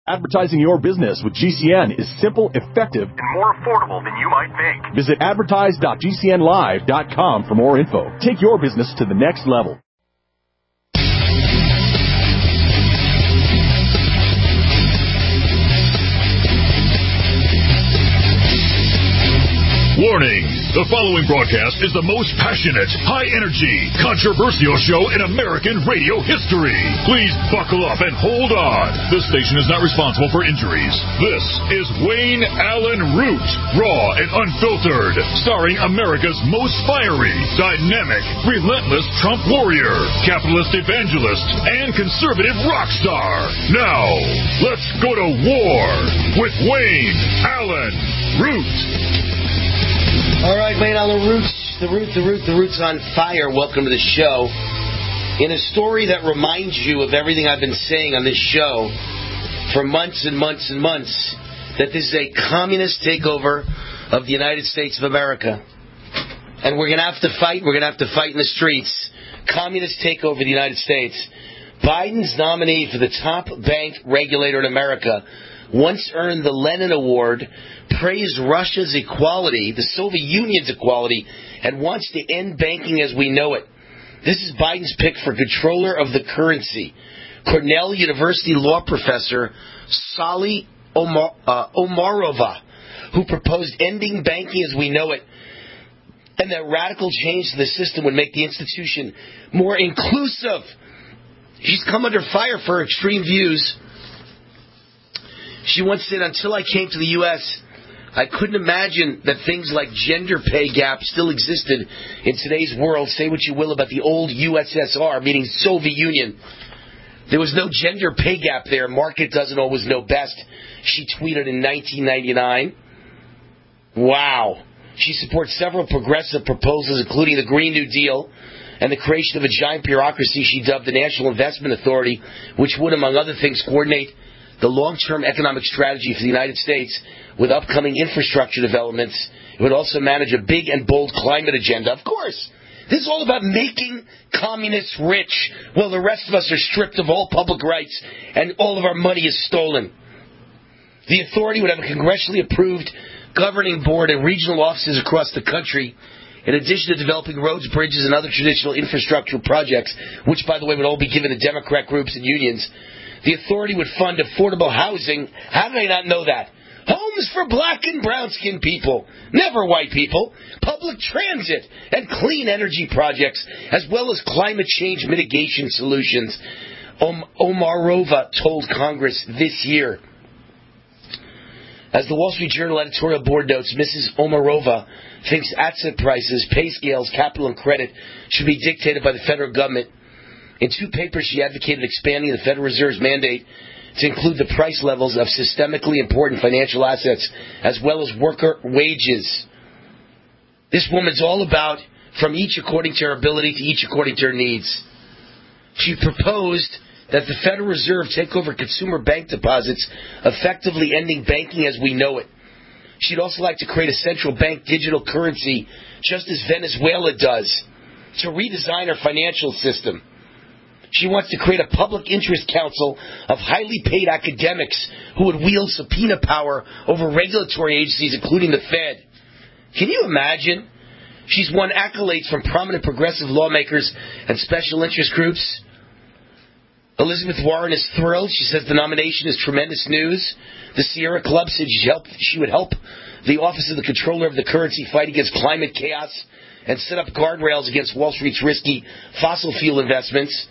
Advertising your business with GCN is simple, effective, and more affordable than you might think. Visit advertise.gcnlive.com for more info. Take your business to the next level. Warning! The following broadcast is the most passionate, high-energy, controversial show in American radio history. Please buckle up and hold on. This station is not responsible for injuries. This is Wayne Allen Root, raw and unfiltered, starring America's most fiery, dynamic, relentless Trump warrior, capitalist evangelist, and conservative rock star. Now, let's go to war with Wayne Allen Root. All right, Wayne Allen Roots, the Root's on fire. Welcome to the show. In a story that reminds you of everything I've been saying on this show for months and months and months, that this is a communist takeover of the United States of America. And we're going to have to fight. We're going to have to fight in the streets. Communist takeover of the United States. Biden's nominee for the top bank regulator in America once earned the Lenin Award, praised Russia's equality, the Soviet Union's equality, and wants to end banking as we know it. This is Biden's pick for controller of the currency. Cornell University law professor Sally Omarova, who proposed ending banking as we know it, and that radical change to the system would make the institution more inclusive. She's come under fire for her extreme views. She once said, "Until I came to the U.S., I couldn't imagine that things like gender pay gap still existed in today's world. Say what you will about the old USSR, meaning Soviet Union. There was no gender pay gap there. Market doesn't always know best," she tweeted in 1999. Wow. She supports several progressive proposals, including the Green New Deal and the creation of a giant bureaucracy she dubbed the National Investment Authority, which would, among other things, coordinate the long-term economic strategy for the United States with upcoming infrastructure developments. It would also manage a big and bold climate agenda. Of course, this is all about making communists rich, while the rest of us are stripped of all public rights and all of our money is stolen. The authority would have a congressionally approved governing board and regional offices across the country, in addition to developing roads, bridges, and other traditional infrastructural projects, which, by the way, would all be given to Democrat groups and unions. The authority would fund affordable housing. How did I not know that? Homes for black and brown-skinned people, never white people, public transit, and clean energy projects, as well as climate change mitigation solutions, Omarova told Congress this year. As the Wall Street Journal editorial board notes, Mrs. Omarova thinks asset prices, pay scales, capital, and credit should be dictated by the federal government. In two papers, she advocated expanding the Federal Reserve's mandate to include the price levels of systemically important financial assets, as well as worker wages. This woman's all about from each according to her ability to each according to her needs. She proposed that the Federal Reserve take over consumer bank deposits, effectively ending banking as we know it. She'd also like to create a central bank digital currency, just as Venezuela does, to redesign her financial system. She wants to create a public interest council of highly paid academics who would wield subpoena power over regulatory agencies, including the Fed. Can you imagine? She's won accolades from prominent progressive lawmakers and special interest groups. Elizabeth Warren is thrilled. She says the nomination is tremendous news. The Sierra Club said she would help the Office of the Comptroller of the Currency fight against climate chaos and set up guardrails against Wall Street's risky fossil fuel investments.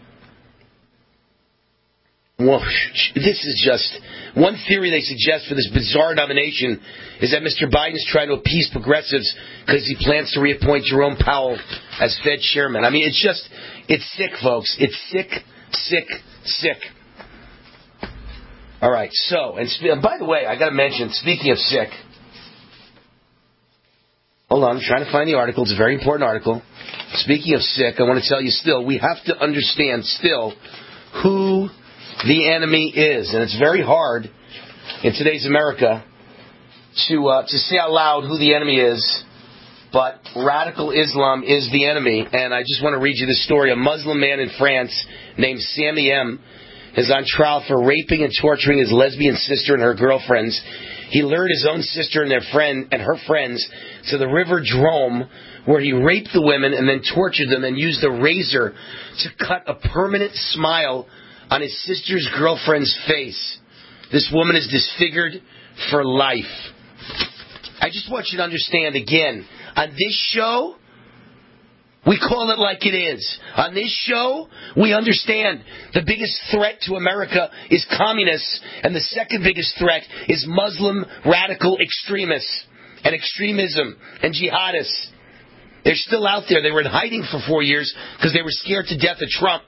Well, this is just one theory they suggest for this bizarre nomination is that Mr. Biden is trying to appease progressives because he plans to reappoint Jerome Powell as Fed chairman. I mean, it's sick, folks. It's sick. All right, so, and by the way, I got to mention, speaking of sick, hold on, I'm trying to find the article. It's a very important article. Speaking of sick, I want to tell you still, we have to understand still who the enemy is. And it's very hard in today's America to say out loud who the enemy is, but radical Islam is the enemy. And I just want to read you this story. A Muslim man in France named Sammy M. is on trial for raping and torturing his lesbian sister and her girlfriends. He lured his own sister and her friends to the River Drome, where he raped the women and then tortured them and used a razor to cut a permanent smile on his sister's girlfriend's face. This woman is disfigured for life. I just want you to understand again, on this show, we call it like it is. On this show, we understand the biggest threat to America is communists, and the second biggest threat is Muslim radical extremists and extremism and jihadists. They're still out there. They were in hiding for 4 years because they were scared to death of Trump.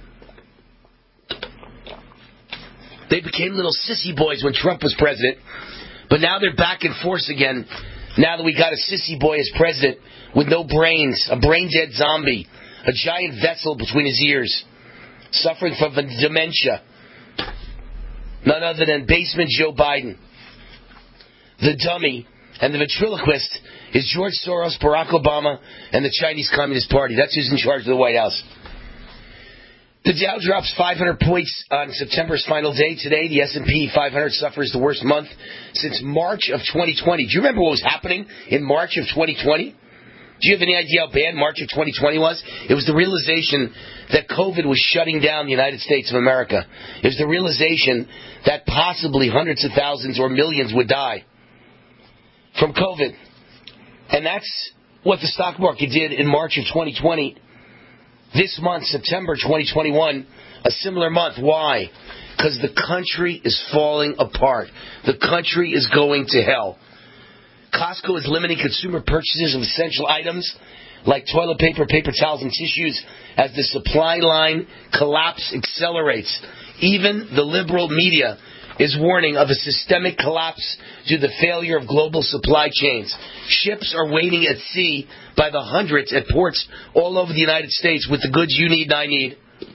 They became little sissy boys when Trump was president, but now they're back in force again. Now that we got a sissy boy as president with no brains, a brain-dead zombie, a giant vessel between his ears, suffering from dementia. None other than basement Joe Biden. The dummy and the ventriloquist is George Soros, Barack Obama, and the Chinese Communist Party. That's who's in charge of the White House. The Dow drops 500 points on September's final day. Today, the S&P 500 suffers the worst month since March of 2020. Do you remember what was happening in March of 2020? Do you have any idea how bad March of 2020 was? It was the realization that COVID was shutting down the United States of America. It was the realization that possibly hundreds of thousands or millions would die from COVID. And that's what the stock market did in March of 2020. This month, September 2021, a similar month. Why? Because the country is falling apart. The country is going to hell. Costco is limiting consumer purchases of essential items like toilet paper, paper towels, and tissues as the supply line collapse accelerates. Even the liberal media is warning of a systemic collapse due to the failure of global supply chains. Ships are waiting at sea by the hundreds at ports all over the United States with the goods you need and I need.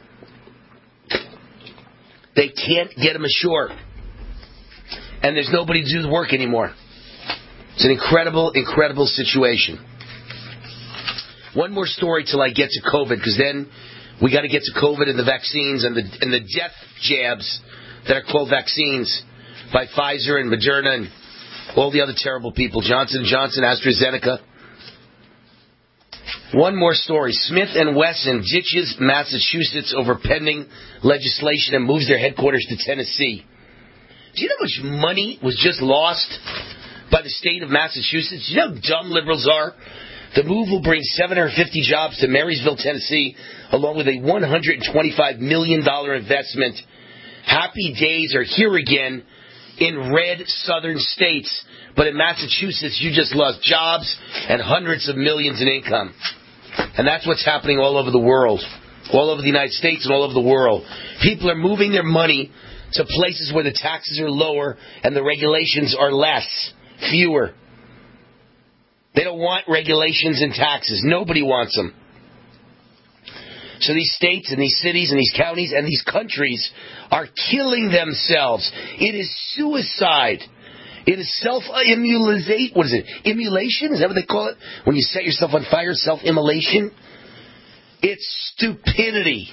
They can't get them ashore. And there's nobody to do the work anymore. It's an incredible, incredible situation. One more story till I get to COVID, because then we got to get to COVID and the vaccines and the death jabs that are called vaccines by Pfizer and Moderna and all the other terrible people, Johnson & Johnson, AstraZeneca. One more story. Smith & Wesson ditches Massachusetts over pending legislation and moves their headquarters to Tennessee. Do you know how much money was just lost by the state of Massachusetts? Do you know how dumb liberals are? The move will bring 750 jobs to Marysville, Tennessee, along with a $125 million investment. Happy days are here again in red southern states, but in Massachusetts you just lost jobs and hundreds of millions in income. And that's what's happening all over the world, all over the United States and all over the world. People are moving their money to places where the taxes are lower and the regulations are less, fewer. They don't want regulations and taxes. Nobody wants them. So these states and these cities and these counties and these countries are killing themselves. It is suicide. It is self-immolation. What is it? Immolation? Is that what they call it? When you set yourself on fire, self-immolation? It's stupidity.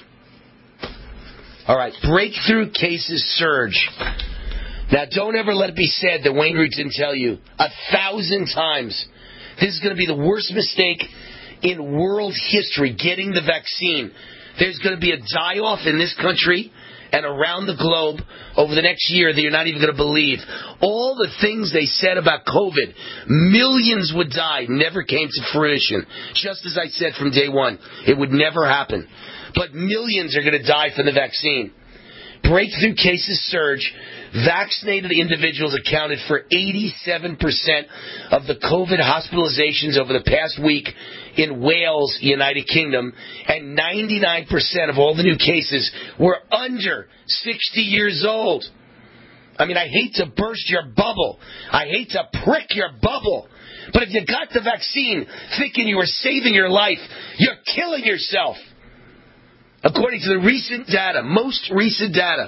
All right, breakthrough cases surge. Now, don't ever let it be said that Wayne Root didn't tell you 1,000 times. This is going to be the worst mistake in world history, getting the vaccine. There's going to be a die-off in this country and around the globe over the next year that you're not even going to believe. All the things they said about COVID, millions would die, never came to fruition. Just as I said from day one, it would never happen. But millions are going to die from the vaccine. Breakthrough cases surge. Vaccinated individuals accounted for 87% of the COVID hospitalizations over the past week in Wales, United Kingdom, and 99% of all the new cases were under 60 years old. I mean, I hate to burst your bubble. I hate to prick your bubble. But if you got the vaccine thinking you were saving your life, you're killing yourself. According to the recent data, most recent data,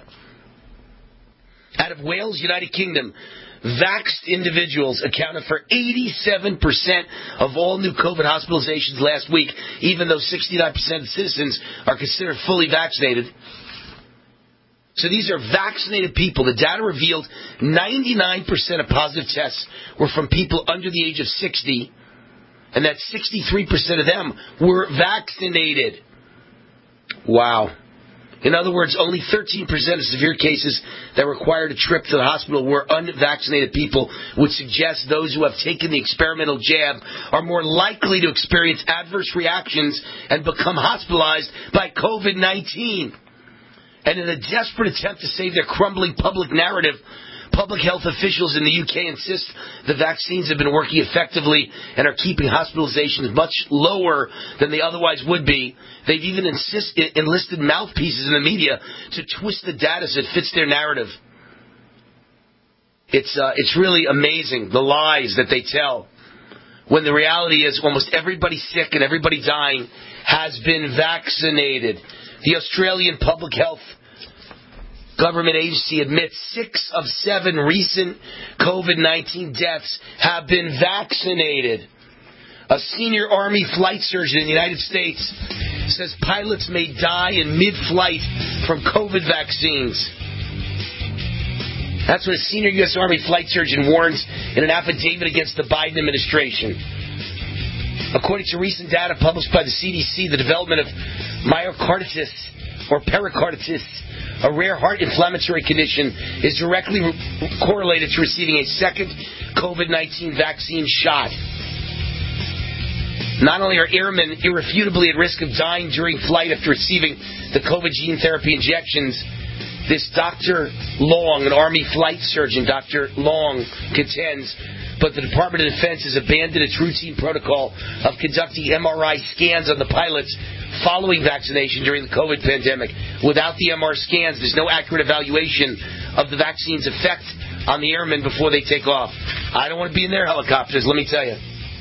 out of Wales, United Kingdom, vaxxed individuals accounted for 87% of all new COVID hospitalizations last week, even though 69% of citizens are considered fully vaccinated. So these are vaccinated people. The data revealed 99% of positive tests were from people under the age of 60, and that 63% of them were vaccinated. Wow. In other words, only 13% of severe cases that required a trip to the hospital were unvaccinated people, which suggests those who have taken the experimental jab are more likely to experience adverse reactions and become hospitalized by COVID-19. And in a desperate attempt to save their crumbling public narrative, public health officials in the UK insist the vaccines have been working effectively and are keeping hospitalizations much lower than they otherwise would be. They've even enlisted mouthpieces in the media to twist the data so it fits their narrative. It's really amazing, the lies that they tell, when the reality is almost everybody sick and everybody dying has been vaccinated. The Australian Public Health Government Agency admits 6 of 7 recent COVID-19 deaths have been vaccinated. A senior Army flight surgeon in the United States says pilots may die in mid-flight from COVID vaccines. That's what a senior U.S. Army flight surgeon warns in an affidavit against the Biden administration. According to recent data published by the CDC, the development of myocarditis or pericarditis, a rare heart inflammatory condition, is directly correlated to receiving a second COVID-19 vaccine shot. Not only are airmen irrefutably at risk of dying during flight after receiving the COVID gene therapy injections, this Dr. Long, an Army flight surgeon, Dr. Long, contends, but the Department of Defense has abandoned its routine protocol of conducting MRI scans on the pilots following vaccination during the COVID pandemic. Without the MR scans, there's no accurate evaluation of the vaccine's effect on the airmen before they take off. I don't want to be in their helicopters, let me tell you.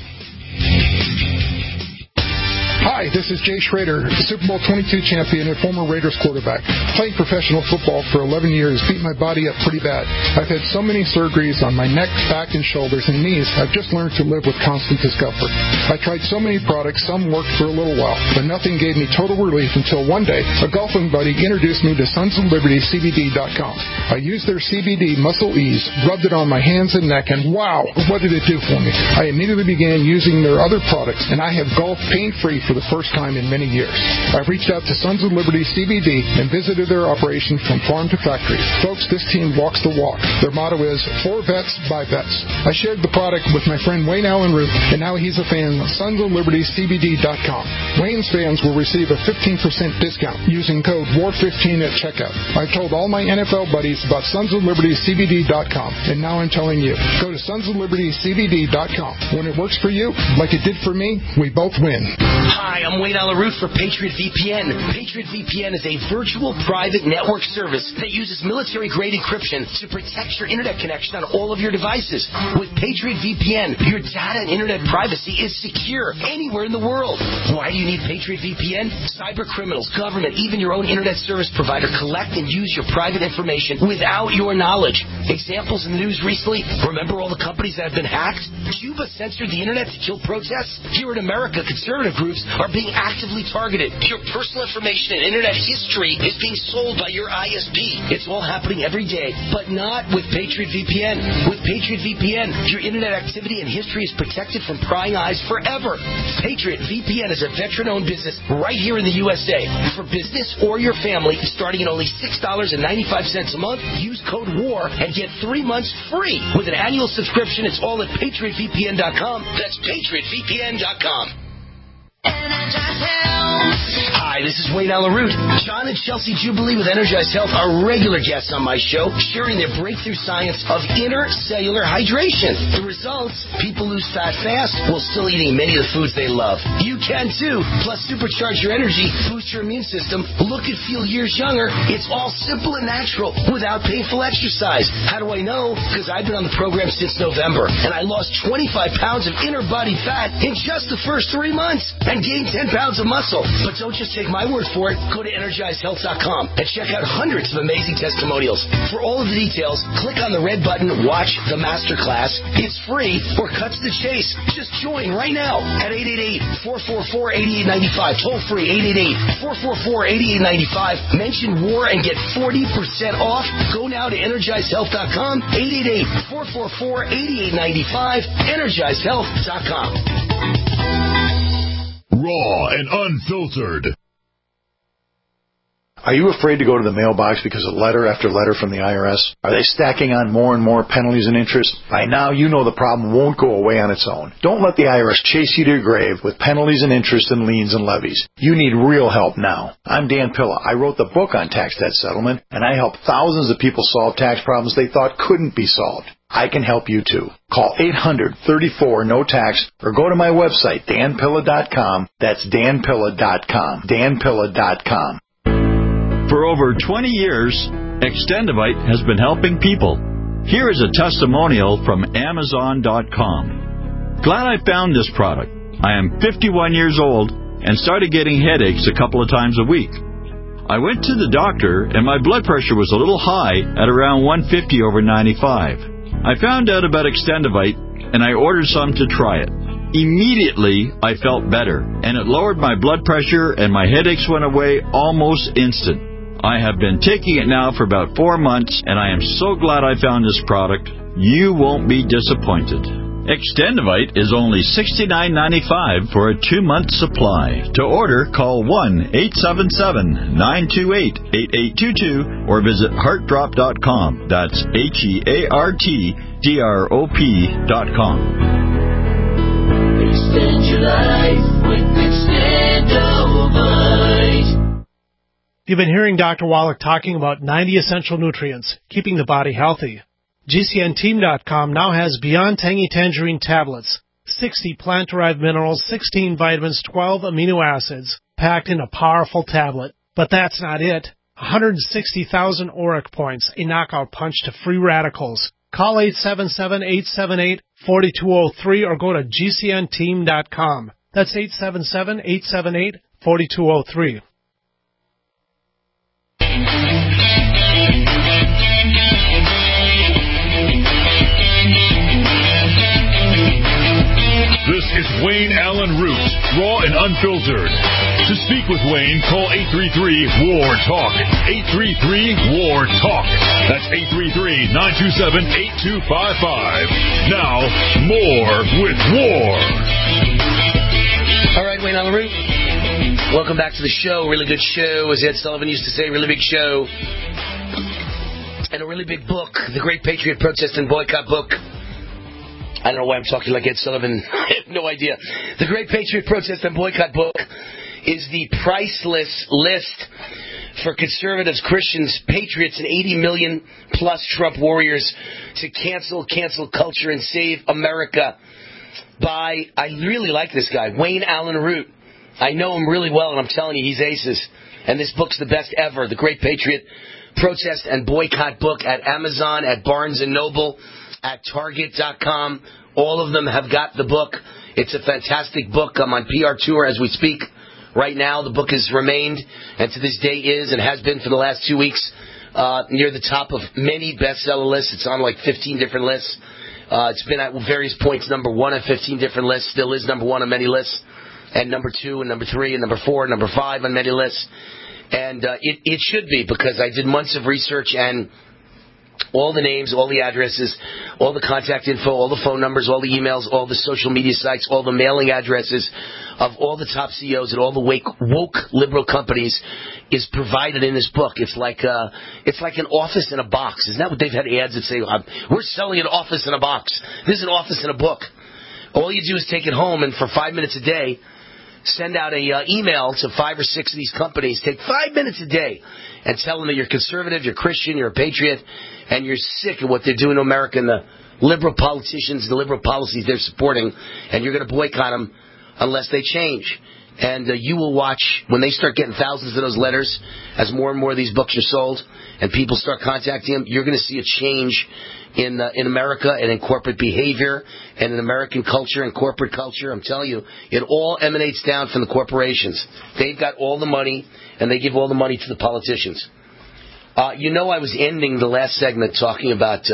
Hi, this is Jay Schrader, Super Bowl 22 champion and former Raiders quarterback. Playing professional football for 11 years beat my body up pretty bad. I've had so many surgeries on my neck, back, and shoulders and knees, I've just learned to live with constant discomfort. I tried so many products, some worked for a little while, but nothing gave me total relief until one day a golfing buddy introduced me to SonsOfLibertyCBD.com. I used their CBD Muscle Ease, rubbed it on my hands and neck, and wow, what did it do for me? I immediately began using their other products, and I have golfed pain-free for the first time in many years. I've reached out to Sons of Liberty CBD and visited their operation from farm to factory. Folks, this team walks the walk. Their motto is, for vets, by vets. I shared the product with my friend Wayne Allen Root, and now he's a fan of SonsOfLibertyCBD.com. Wayne's fans will receive a 15% discount using code WAR15 at checkout. I've told all my NFL buddies about SonsOfLibertyCBD.com, and now I'm telling you. Go to SonsOfLibertyCBD.com. When it works for you, like it did for me, we both win. Hi, I'm Wayne Allen Root for Patriot VPN. Patriot VPN is a virtual private network service that uses military-grade encryption to protect your internet connection on all of your devices. With Patriot VPN, your data and internet privacy is secure anywhere in the world. Why do you need Patriot VPN? Cyber criminals, government, even your own internet service provider collect and use your private information without your knowledge. Examples in the news recently, remember all the companies that have been hacked? Cuba censored the internet to kill protests? Here in America, conservative groups are being actively targeted. Your personal information and internet history is being sold by your ISP. It's all happening every day, but not with Patriot VPN. With Patriot VPN, your internet activity and history is protected from prying eyes forever. Patriot VPN is a veteran-owned business right here in the USA. For business or your family, starting at only $6.95 a month, use code WAR and get 3 months free. With an annual subscription, it's all at PatriotVPN.com. That's PatriotVPN.com. Hi, this is Wayne Allen Root. John and Chelsea Jubilee with Energized Health are regular guests on my show, sharing their breakthrough science of intercellular hydration. The results, people lose fat fast while still eating many of the foods they love. You can too. Plus, supercharge your energy, boost your immune system, look and feel years younger. It's all simple and natural without painful exercise. How do I know? Because I've been on the program since November, and I lost 25 pounds of inner body fat in just the first 3 months and gained 10 pounds of muscle. But don't just take my word for it. Go to EnergizedHealth.com and check out hundreds of amazing testimonials. For all of the details, click on the red button, Watch the Masterclass. It's free or cut to the chase. Just join right now at 888-444-8895. Toll free, 888-444-8895. Mention war and get 40% off. Go now to EnergizedHealth.com. 888-444-8895. EnergizedHealth.com. Raw and unfiltered. Are you afraid to go to the mailbox because of letter after letter from the IRS? Are they stacking on more and more penalties and interest? By now, you know the problem won't go away on its own. Don't let the IRS chase you to your grave with penalties and interest and liens and levies. You need real help now. I'm Dan Pilla. I wrote the book on tax debt settlement, and I help thousands of people solve tax problems they thought couldn't be solved. I can help you too. Call 800-34-NO-TAX or go to my website, danpilla.com. That's danpilla.com. danpilla.com. For over 20 years, Extendivite has been helping people. Here is a testimonial from Amazon.com. Glad I found this product. I am 51 years old and started getting headaches a couple of times a week. I went to the doctor and my blood pressure was a little high at around 150/95. I found out about Extendivite and I ordered some to try it. Immediately, I felt better, and it lowered my blood pressure and my headaches went away almost instant. I have been taking it now for about 4 months, and I am so glad I found this product. You won't be disappointed. Extendivite is only $69.95 for a 2-month supply. To order, call 1-877-928-8822 or visit heartdrop.com. That's HEARTDROP.com. Extend your life with Extendivite. You've been hearing Dr. Wallach talking about 90 essential nutrients, keeping the body healthy. GCNteam.com now has Beyond Tangy Tangerine tablets, 60 plant-derived minerals, 16 vitamins, 12 amino acids, packed in a powerful tablet. But that's not it. 160,000 ORAC points, a knockout punch to free radicals. Call 877-878-4203 or go to GCNteam.com. That's 877-878-4203. This is Wayne Allen Root, raw and unfiltered. To speak with Wayne, call 833-WAR-TALK. 833-WAR-TALK. That's 833-927-8255. Now, more with War. All right, Wayne Allen Root. Welcome back to the show. Really good show. As Ed Sullivan used to say, really big show. And a really big book, The Great Patriot Protest and Boycott book. I don't know why I'm talking like Ed Sullivan. I have no idea. The Great Patriot Protest and Boycott book is the priceless list for conservatives, Christians, patriots, and 80 million plus Trump warriors to cancel culture and save America. I really like this guy, Wayne Allen Root. I know him really well, and I'm telling you, he's aces. And this book's the best ever. The Great Patriot Protest and Boycott book at Amazon, at Barnes & Noble, at Target.com. All of them have got the book. It's a fantastic book. I'm on PR tour as we speak. Right now, the book has remained, and to this day is, and has been for the last 2 weeks, near the top of many bestseller lists. It's on like 15 different lists. It's been at various points number 1 on 15 different lists. Still is number 1 on many lists. And number 2 and number 3 and number 4 and number 5 on many lists. And it should be, because I did months of research and all the names, all the addresses, all the contact info, all the phone numbers, all the emails, all the social media sites, all the mailing addresses of all the top CEOs at all the woke liberal companies is provided in this book. It's like an office in a box. Isn't that what they've had ads that say, we're selling an office in a box? This is an office in a book. All you do is take it home, and for 5 minutes a day, send out a email to 5 or 6 of these companies. Take 5 minutes a day and tell them that you're conservative, you're Christian, you're a patriot, and you're sick of what they're doing to America and the liberal politicians, the liberal policies they're supporting, and you're going to boycott them unless they change. And you will watch, when they start getting thousands of those letters, as more and more of these books are sold, and people start contacting them, you're going to see a change in America and in corporate behavior and in American culture and corporate culture. I'm telling you, it all emanates down from the corporations. They've got all the money, and they give all the money to the politicians. I was ending the last segment talking about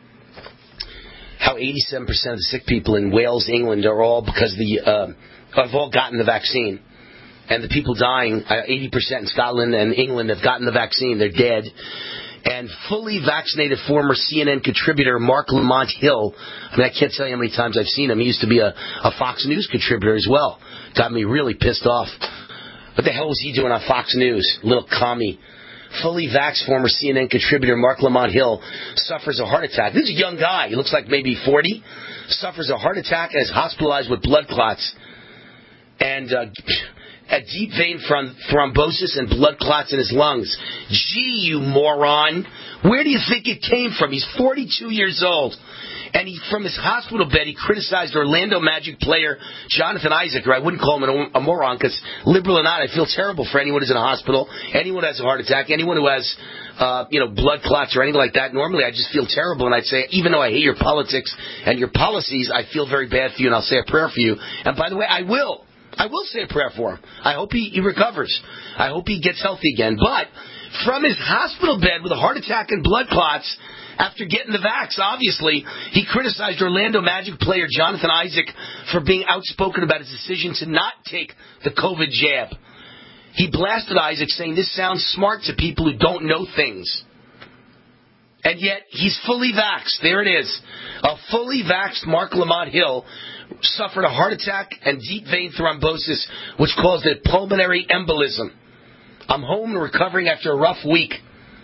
how 87% of the sick people in Wales, England, are all because have all gotten the vaccine. And the people dying, 80% in Scotland and England have gotten the vaccine. They're dead. And fully vaccinated former CNN contributor Mark Lamont Hill, I can't tell you how many times I've seen him. He used to be a Fox News contributor as well. Got me really pissed off. What the hell was he doing on Fox News? Little commie. Fully vaxxed former CNN contributor Mark Lamont Hill suffers a heart attack. This is a young guy. He looks like maybe 40. Suffers a heart attack and is hospitalized with blood clots. And a deep vein thrombosis and blood clots in his lungs. Gee, you moron. Where do you think it came from? He's 42 years old. And from his hospital bed, he criticized Orlando Magic player Jonathan Isaac, or I wouldn't call him a moron, because liberal or not, I feel terrible for anyone who's in a hospital, anyone who has a heart attack, anyone who has, blood clots or anything like that. Normally, I just feel terrible, and I'd say, even though I hate your politics and your policies, I feel very bad for you, and I'll say a prayer for you. And by the way, I will say a prayer for him. I hope he recovers. I hope he gets healthy again. But from his hospital bed with a heart attack and blood clots, after getting the vax, obviously, he criticized Orlando Magic player Jonathan Isaac for being outspoken about his decision to not take the COVID jab. He blasted Isaac, saying this sounds smart to people who don't know things. And yet, he's fully vaxxed. There it is. A fully vaxxed Mark Lamont Hill suffered a heart attack and deep vein thrombosis, which caused a pulmonary embolism. I'm home and recovering after a rough week.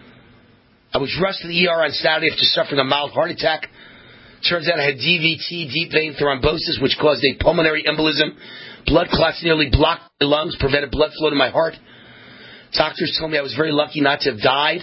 I was rushed to the ER on Saturday after suffering a mild heart attack. Turns out I had DVT, deep vein thrombosis, which caused a pulmonary embolism. Blood clots nearly blocked my lungs, prevented blood flow to my heart. Doctors told me I was very lucky not to have died.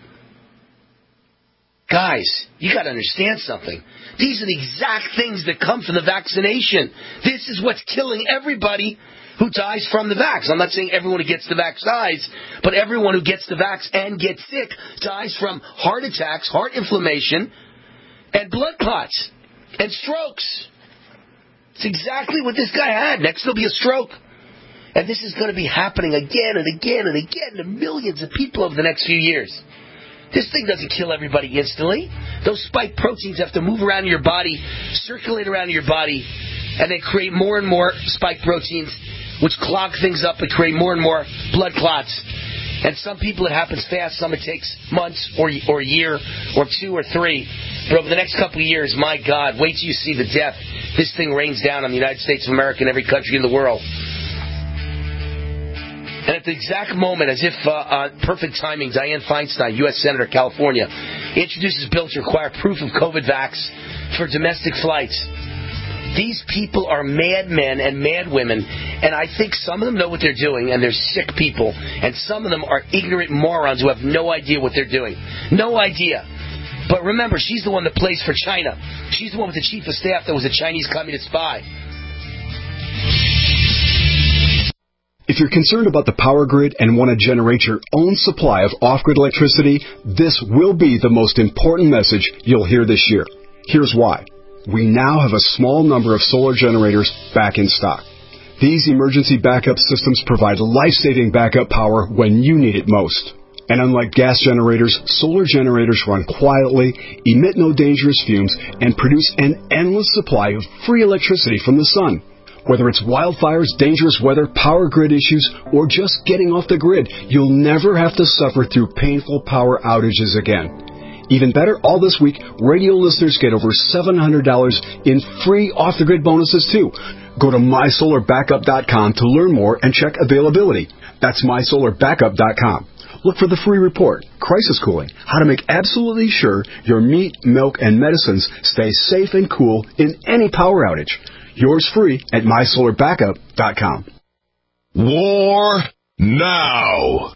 Guys, you got to understand something. These are the exact things that come from the vaccination. This is what's killing everybody who dies from the vax. I'm not saying everyone who gets the vax dies, but everyone who gets the vax and gets sick dies from heart attacks, heart inflammation, and blood clots, and strokes. It's exactly what this guy had. Next there'll be a stroke. And this is going to be happening again and again and again to millions of people over the next few years. This thing doesn't kill everybody instantly. Those spike proteins have to move around in your body, circulate around in your body, and they create more and more spike proteins, which clog things up and create more and more blood clots. And some people it happens fast, some it takes months or a year or 2 or 3. But over the next couple of years, my God, wait till you see the death. This thing rains down on the United States of America and every country in the world. And at the exact moment, as if perfect timing, Dianne Feinstein, U.S. Senator, California, introduces bill to require proof of COVID vax for domestic flights. These people are madmen and madwomen, and I think some of them know what they're doing, and they're sick people, and some of them are ignorant morons who have no idea what they're doing. No idea. But remember, she's the one that plays for China. She's the one with the chief of staff that was a Chinese communist spy. If you're concerned about the power grid and want to generate your own supply of off-grid electricity, this will be the most important message you'll hear this year. Here's why. We now have a small number of solar generators back in stock. These emergency backup systems provide life-saving backup power when you need it most. And unlike gas generators, solar generators run quietly, emit no dangerous fumes, and produce an endless supply of free electricity from the sun. Whether it's wildfires, dangerous weather, power grid issues, or just getting off the grid, you'll never have to suffer through painful power outages again. Even better, all this week, radio listeners get over $700 in free off-the-grid bonuses too. Go to mysolarbackup.com to learn more and check availability. That's mysolarbackup.com. Look for the free report, Crisis Cooling, how to make absolutely sure your meat, milk, and medicines stay safe and cool in any power outage. Yours free at mysolarbackup.com. War now.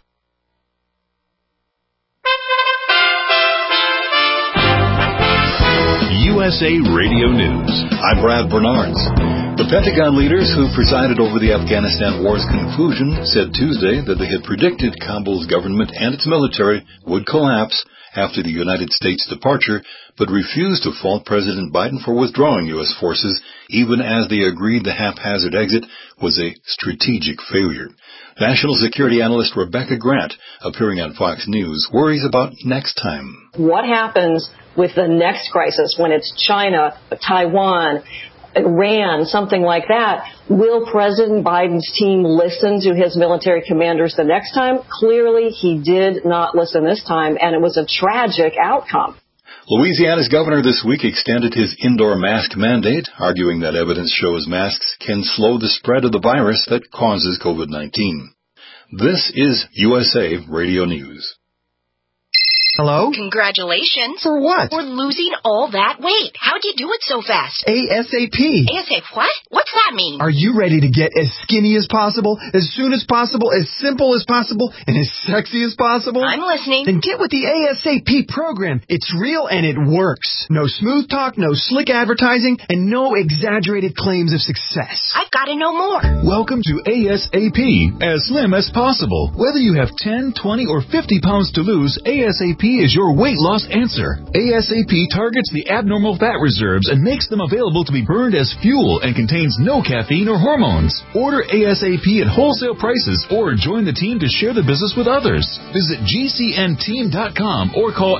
USA Radio News. I'm Brad Bernards. The Pentagon leaders who presided over the Afghanistan war's conclusion said Tuesday that they had predicted Kabul's government and its military would collapse after the United States departure, but refused to fault President Biden for withdrawing U.S. forces, even as they agreed the haphazard exit was a strategic failure. National security analyst Rebecca Grant, appearing on Fox News, worries about next time. What happens with the next crisis when it's China, Taiwan, Iran, something like that? Will President Biden's team listen to his military commanders the next time? Clearly, he did not listen this time, and it was a tragic outcome. Louisiana's governor this week extended his indoor mask mandate, arguing that evidence shows masks can slow the spread of the virus that causes COVID-19. This is USA Radio News. Hello? Congratulations. For what? For losing all that weight. How'd you do it so fast? ASAP. ASAP what? What's that mean? Are you ready to get as skinny as possible, as soon as possible, as simple as possible, and as sexy as possible? I'm listening. Then get with the ASAP program. It's real and it works. No smooth talk, no slick advertising, and no exaggerated claims of success. I've got to know more. Welcome to ASAP, as slim as possible. Whether you have 10, 20, or 50 pounds to lose, ASAP is your weight loss answer. ASAP targets the abnormal fat reserves and makes them available to be burned as fuel and contains no caffeine or hormones. Order ASAP at wholesale prices or join the team to share the business with others. Visit GCNteam.com or call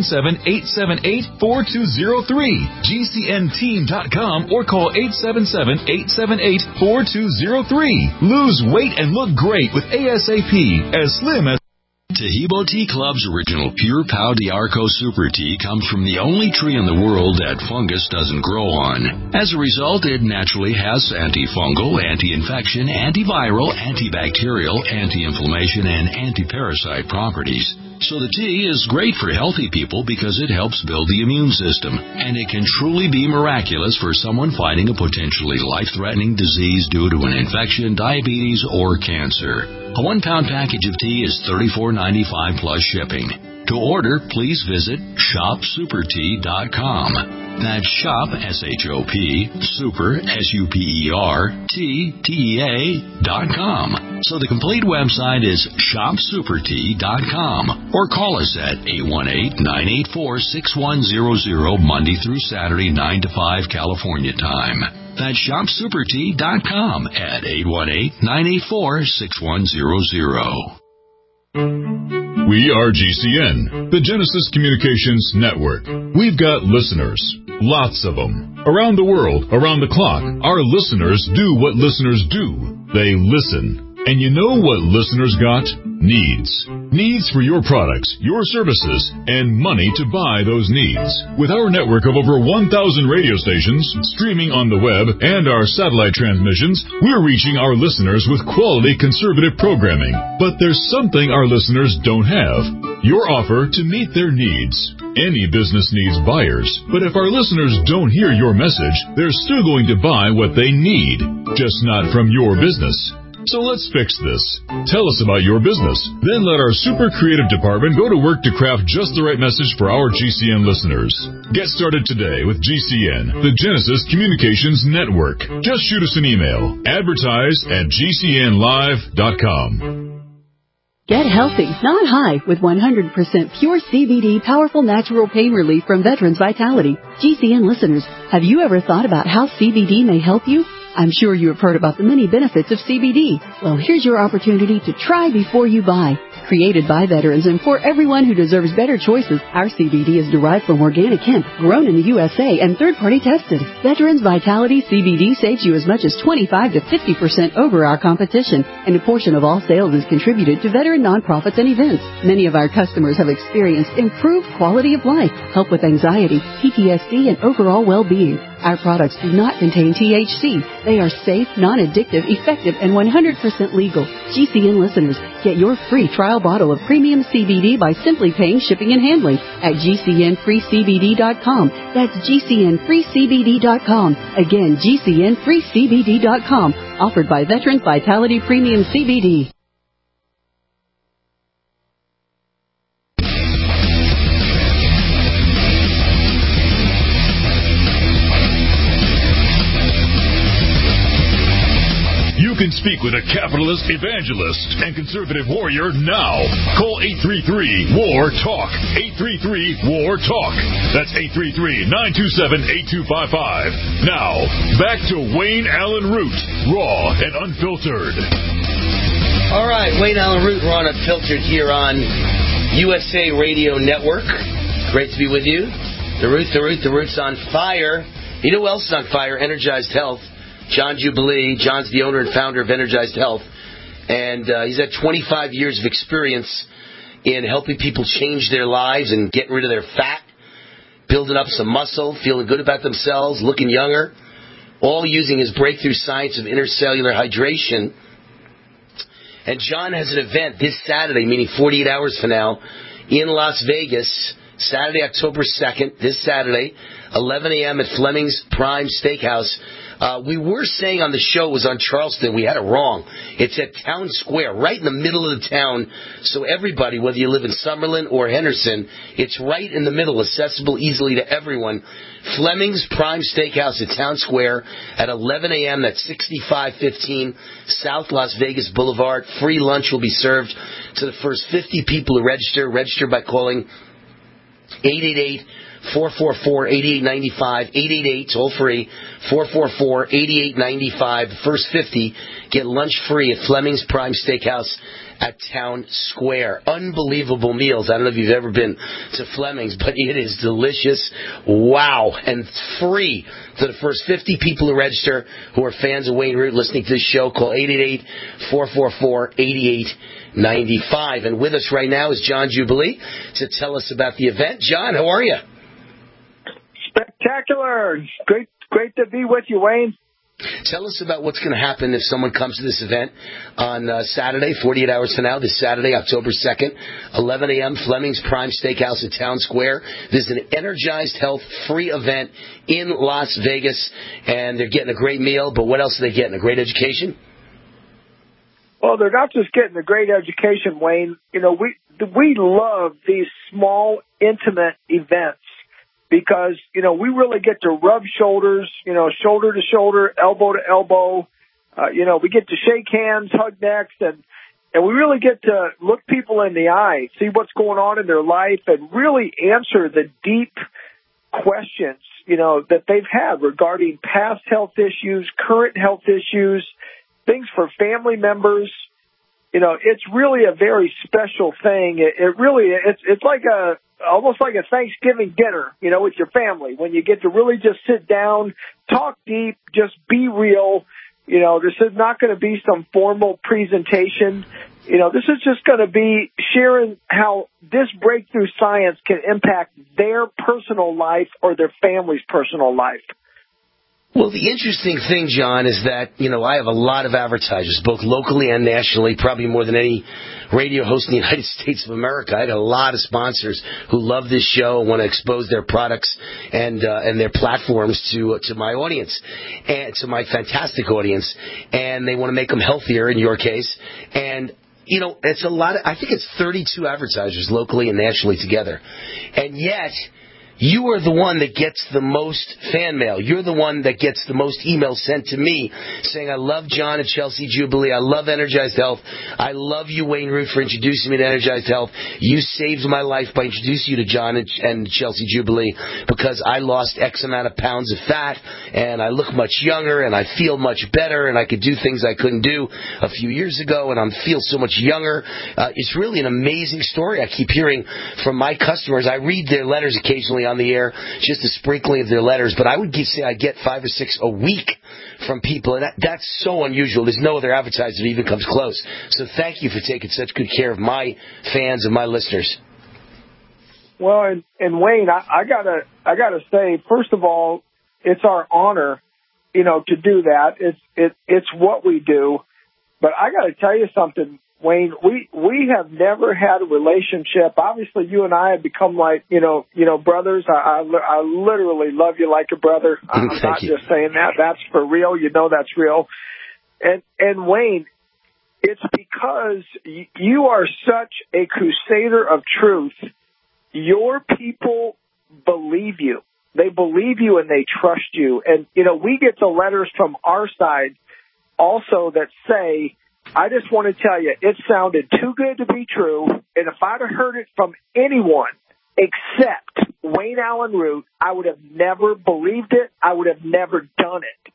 877-878-4203. GCNteam.com or call 877-878-4203. Lose weight and look great with ASAP, as slim as Tahibo Tea Club's original Pure Pau d'Arco Super Tea comes from the only tree in the world that fungus doesn't grow on. As a result, it naturally has antifungal, anti-infection, antiviral, antibacterial, anti-inflammation, and anti-parasite properties. So the tea is great for healthy people because it helps build the immune system, and it can truly be miraculous for someone fighting a potentially life-threatening disease due to an infection, diabetes, or cancer. A 1-pound package of tea is $34.95 plus shipping. To order, please visit shopsupertea.com. That's shop, S-H-O-P, super, S-U-P-E-R, T-T-E-A.com. So the complete website is shopsupertea.com. Or call us at 818-984-6100 Monday through Saturday, 9 to 5 California time. That's shopsupertea.com at 818-984-6100. We are GCN, the Genesis Communications Network. We've got listeners, lots of them. Around the world, around the clock, our listeners do what listeners do. They listen. And you know what listeners got? Needs. Needs for your products, your services, and money to buy those needs. With our network of over 1,000 radio stations, streaming on the web, and our satellite transmissions, we're reaching our listeners with quality conservative programming. But there's something our listeners don't have. Your offer to meet their needs. Any business needs buyers, but if our listeners don't hear your message, they're still going to buy what they need, just not from your business. So let's fix this. Tell us about your business. Then let our super creative department go to work to craft just the right message for our GCN listeners. Get started today with GCN, the Genesis Communications Network. Just shoot us an email. Advertise@GCNlive.com. Get healthy, not high, with 100% pure CBD powerful natural pain relief from Veterans Vitality. GCN listeners, have you ever thought about how CBD may help you? I'm sure you have heard about the many benefits of CBD. Well, here's your opportunity to try before you buy. Created by veterans and for everyone who deserves better choices, our CBD is derived from organic hemp, grown in the USA, and third-party tested. Veterans Vitality CBD saves you as much as 25 to 50% over our competition, and a portion of all sales is contributed to veteran nonprofits and events. Many of our customers have experienced improved quality of life, help with anxiety, PTSD, and overall well-being. Our products do not contain THC. They are safe, non-addictive, effective, and 100% legal. GCN listeners, get your free trial bottle of premium CBD by simply paying shipping and handling at GCNFreeCBD.com. That's GCNFreeCBD.com. Again, GCNFreeCBD.com. Offered by Veterans Vitality Premium CBD. can speak with a capitalist evangelist and conservative warrior now. Call 833-WAR-TALK. 833-WAR-TALK. That's 833-927-8255. Now, back to Wayne Allen Root, raw and unfiltered. All right, Wayne Allen Root, raw and unfiltered here on USA Radio Network. Great to be with you. The Root's on fire. You know who else is on fire? Energized Health. John Jubilee. John's the owner and founder of Energized Health. And he's had 25 years of experience in helping people change their lives and getting rid of their fat, building up some muscle, feeling good about themselves, looking younger, all using his breakthrough science of intercellular hydration. And John has an event this Saturday, meaning 48 hours from now, in Las Vegas, Saturday, October 2nd, this Saturday, 11 a.m. at Fleming's Prime Steakhouse. We were saying on the show it was on Charleston. We had it wrong. It's at Town Square, right in the middle of the town. So everybody, whether you live in Summerlin or Henderson, it's right in the middle, accessible easily to everyone. Fleming's Prime Steakhouse at Town Square at 11 a.m. That's 6515 South Las Vegas Boulevard. Free lunch will be served to the first 50 people who register. Register by calling 888-444-8895, 888, toll free, 444-8895. The first 50 get lunch free at Fleming's Prime Steakhouse at Town Square. Unbelievable meals. I don't know if you've ever been to Fleming's, but it is delicious. Wow. And free to the first 50 people who register who are fans of Wayne Root listening to this show. Call 888-444-8895. And with us right now is John Jubilee to tell us about the event. John, how are you? Spectacular. Great to be with you, Wayne. Tell us about what's going to happen if someone comes to this event on Saturday, 48 hours from now, this Saturday, October 2nd, 11 a.m., Fleming's Prime Steakhouse at Town Square. This is an Energized Health free event in Las Vegas, and they're getting a great meal, but what else are they getting? A great education? Well, they're not just getting a great education, Wayne. You know, we love these small, intimate events. Because, you know, we really get to rub shoulders, you know, shoulder to shoulder, elbow to elbow. You know, we get to shake hands, hug necks, and we really get to look people in the eye, see what's going on in their life, and really answer the deep questions, you know, that they've had regarding past health issues, current health issues, things for family members. You know, it's really a very special thing. It's like almost like a Thanksgiving dinner, you know, with your family, when you get to really just sit down, talk deep, just be real. You know, this is not going to be some formal presentation. You know, this is just going to be sharing how this breakthrough science can impact their personal life or their family's personal life. Well, the interesting thing, John, is that, you know, I have a lot of advertisers, both locally and nationally, probably more than any radio host in the United States of America. I had a lot of sponsors who love this show and want to expose their products and their platforms to my audience, and to my fantastic audience, and they want to make them healthier, in your case. And you know, it's a lot. I think it's 32 advertisers locally and nationally together, and yet you are the one that gets the most fan mail. You're the one that gets the most emails sent to me saying, I love John and Chelsea Jubilee. I love Energized Health. I love you, Wayne Root, for introducing me to Energized Health. You saved my life by introducing you to John and Chelsea Jubilee, because I lost X amount of pounds of fat, and I look much younger, and I feel much better, and I could do things I couldn't do a few years ago, and I feel so much younger. It's really an amazing story I keep hearing from my customers. I read their letters occasionally on the air, just a sprinkling of their letters, but I would say I get 5 or 6 a week from people, and that's so unusual. There's no other advertiser that even comes close. So thank you for taking such good care of my fans and my listeners. Well, and Wayne, I gotta say, first of all, it's our honor, you know, to do that. It's what we do. But I gotta tell you something, Wayne, we have never had a relationship. Obviously, you and I have become like, you know, brothers. I literally love you like a brother. I'm not just saying that. That's for real. You know that's real. And Wayne, it's because you are such a crusader of truth. Your people believe you. They believe you and they trust you. And, you know, we get the letters from our side also that say, I just want to tell you, it sounded too good to be true, and if I'd have heard it from anyone except Wayne Allen Root, I would have never believed it. I would have never done it.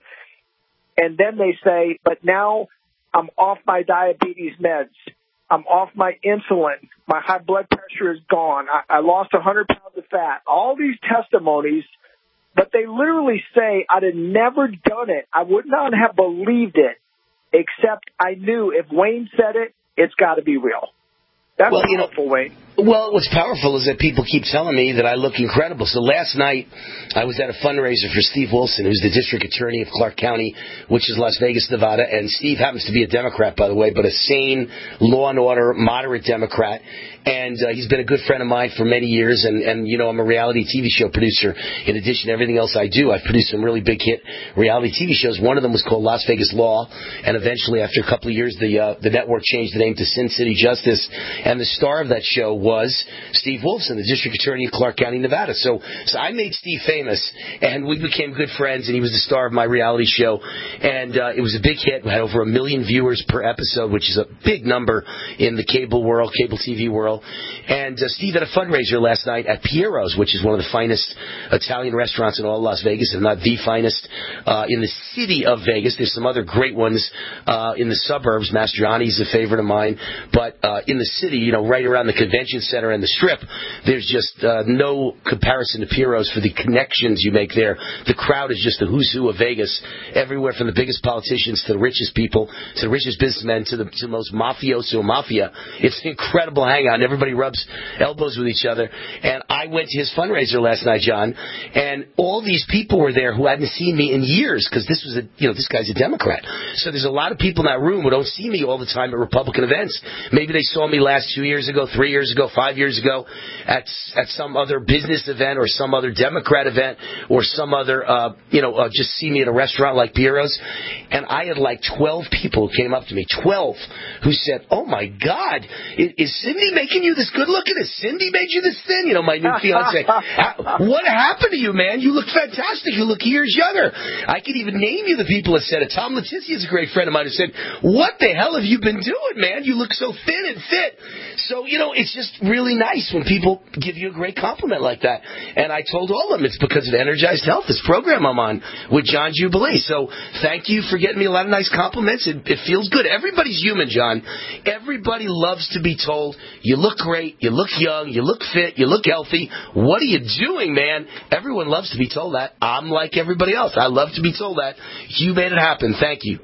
And then they say, but now I'm off my diabetes meds. I'm off my insulin. My high blood pressure is gone. I lost 100 pounds of fat. All these testimonies, but they literally say I'd have never done it. I would not have believed it, except I knew if Wayne said it, it's got to be real. That's powerful, Wayne. Well, what's powerful is that people keep telling me that I look incredible. So last night, I was at a fundraiser for Steve Wilson, who's the district attorney of Clark County, which is Las Vegas, Nevada. And Steve happens to be a Democrat, by the way, but a sane, law and order, moderate Democrat. And he's been a good friend of mine for many years. And you know, I'm a reality TV show producer. In addition to everything else I do, I've produced some really big hit reality TV shows. One of them was called Las Vegas Law. And eventually, after a couple of years, the network changed the name to Sin City Justice. And the star of that show was Steve Wolfson, the district attorney of Clark County, Nevada. So I made Steve famous, and we became good friends, and he was the star of my reality show. And it was a big hit. We had over 1 million viewers per episode, which is a big number in the cable world, cable TV world. And Steve had a fundraiser last night at Piero's, which is one of the finest Italian restaurants in all Las Vegas, if not the finest in the city of Vegas. There's some other great ones in the suburbs. Mastriani's a favorite of mine. But in the city, you know, right around the convention center and the Strip, there's just no comparison to Piero's for the connections you make there. The crowd is just the who's who of Vegas, everywhere from the biggest politicians to the richest people, to the richest businessmen, to the most mafioso mafia. It's an incredible hangout, and everybody rubs elbows with each other. And I went to his fundraiser last night, John, and all these people were there who hadn't seen me in years, because this was this guy's a Democrat. So there's a lot of people in that room who don't see me all the time at Republican events. Maybe they saw me last 2 years ago, 3 years ago, 5 years ago at some other business event or some other Democrat event or some other, just see me at a restaurant like Piero's. And I had like 12 people who came up to me, 12, who said, oh, my God, is Cindy making you this good looking? Has Cindy made you this thin? You know, my new fiance. What happened to you, man? You look fantastic. You look years younger. I could even name you the people that said it. Tom Letizia is a great friend of mine who said, what the hell have you been doing, man? You look so thin and fit. So, it's just really nice when people give you a great compliment like that. And I told all of them it's because of Energized Health, this program I'm on with John Jubilee. So thank you for getting me a lot of nice compliments. It feels good. Everybody's human, John. Everybody loves to be told, you look great, you look young, you look fit, you look healthy. What are you doing, man? Everyone loves to be told that. I'm like everybody else. I love to be told that. You made it happen. Thank you.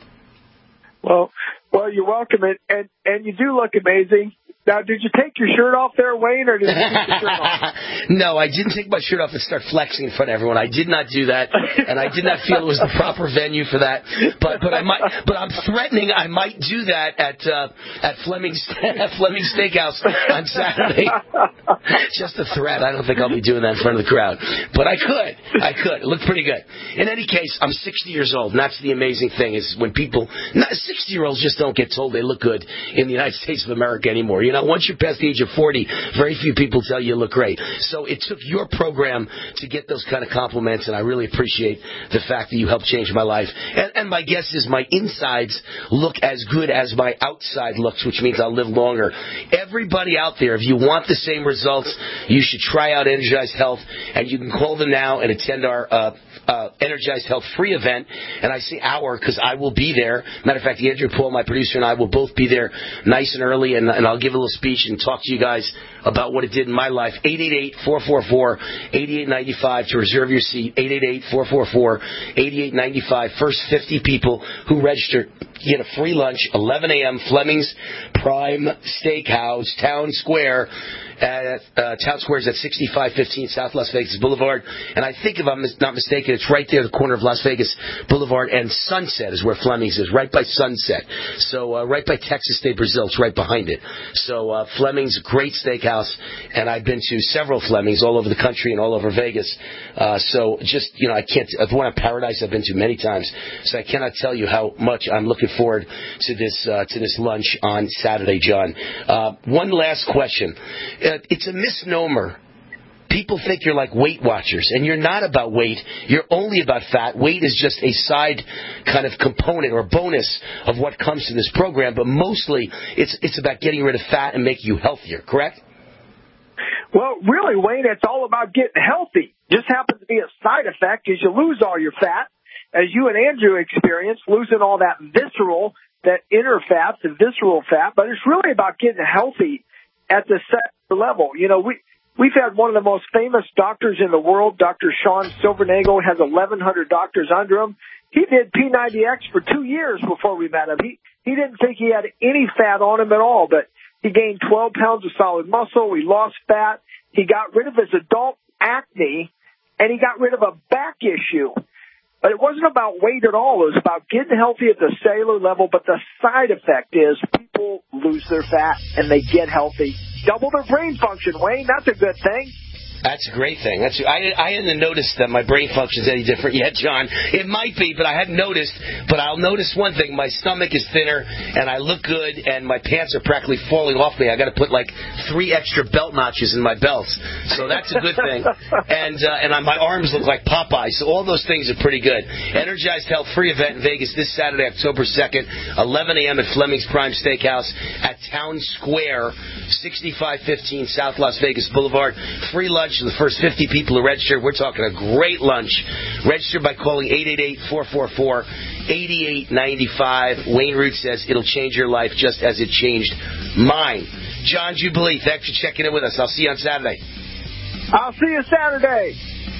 Well, you're welcome. And you do look amazing. Now, did you take your shirt off there, Wayne, or did you take your shirt off? No, I didn't take my shirt off and start flexing in front of everyone. I did not do that, and I did not feel it was the proper venue for that. But I might. But I'm threatening I might do that at Fleming's Steakhouse on Saturday. Just a threat. I don't think I'll be doing that in front of the crowd, but I could. It looked pretty good. In any case, I'm 60 years old, and that's the amazing thing is when 60-year-olds just don't get told they look good in the United States of America anymore. Once you're past the age of 40, very few people tell you look great. So it took your program to get those kind of compliments, and I really appreciate the fact that you helped change my life. And my guess is my insides look as good as my outside looks, which means I'll live longer. Everybody out there, if you want the same results, you should try out Energized Health, and you can call them now and attend our Energized Health free event. And I say our because I will be there. Matter of fact, Andrew Paul, my producer, and I will both be there nice and early, and I'll give a little speech and talk to you guys about what it did in my life. 888-444-8895 to reserve your seat. 888-444-8895. First 50 people who register get a free lunch, 11 a.m., Fleming's Prime Steakhouse, Town Square. Town Square is at 6515 South Las Vegas Boulevard. And I think, if I'm not mistaken, it's right there at the corner of Las Vegas Boulevard and Sunset is where Fleming's is, right by Sunset. So right by Texas State Brazil. It's right behind it. So Fleming's, great steakhouse. And I've been to several Fleming's all over the country and all over Vegas. So just, I can't, the one in Paradise I've been to many times. So I cannot tell you how much I'm looking forward to this lunch on Saturday, John. One last question. It's a misnomer. people think you're like Weight Watchers, and you're not about weight. You're only about fat. Weight is just a side kind of component or bonus of what comes to this program, but mostly it's about getting rid of fat and making you healthier, correct? Well, really, Wayne, it's all about getting healthy. Just happens to be a side effect as you lose all your fat, as you and Andrew experienced, losing all that inner fat, the visceral fat, but it's really about getting healthy at the cellular level. You know, we've had one of the most famous doctors in the world, Dr. Sean Silvernagle, has 1,100 doctors under him. He did P90X for 2 years before we met him. He didn't think he had any fat on him at all, but he gained 12 pounds of solid muscle. He lost fat. He got rid of his adult acne, and he got rid of a back issue. But it wasn't about weight at all. It was about getting healthy at the cellular level, but the side effect is people lose their fat and they get healthy. Double their brain function, Wayne. That's a good thing. That's a great thing. I hadn't noticed that my brain functions any different yet, John. It might be, but I hadn't noticed. But I'll notice one thing. My stomach is thinner, and I look good, and my pants are practically falling off me. I got to put like 3 extra belt notches in my belts. So that's a good thing. And my arms look like Popeye. So all those things are pretty good. Energized Health free event in Vegas this Saturday, October 2nd, 11 a.m. at Fleming's Prime Steakhouse at Town Square, 6515 South Las Vegas Boulevard. Free lunch to the first 50 people who register. We're talking a great lunch. Register by calling 888-444-8895. Wayne Root says it'll change your life just as it changed mine. John Jubilee, thanks for checking in with us. I'll see you on Saturday. I'll see you Saturday.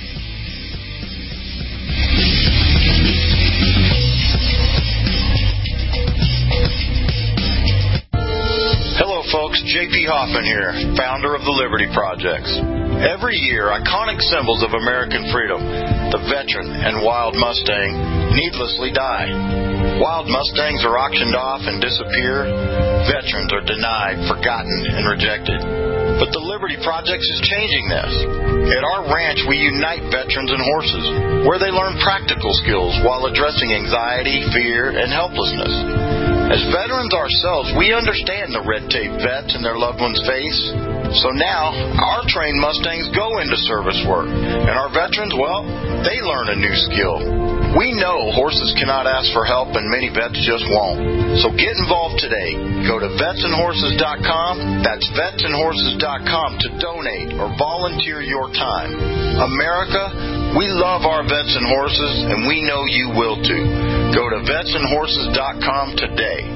Hello, folks. J.P. Hoffman here, founder of the Liberty Projects. Every year, iconic symbols of American freedom, the veteran and wild Mustang, needlessly die. Wild Mustangs are auctioned off and disappear. Veterans are denied, forgotten, and rejected. But the Liberty Projects is changing this. At our ranch, we unite veterans and horses, where they learn practical skills while addressing anxiety, fear, and helplessness. As veterans ourselves, we understand the red tape vets and their loved ones face. So now, our trained Mustangs go into service work. And our veterans, well, they learn a new skill. We know horses cannot ask for help, and many vets just won't. So get involved today. Go to vetsandhorses.com. That's vetsandhorses.com to donate or volunteer your time. America, we love our vets and horses, and we know you will too. Go to vetsandhorses.com today.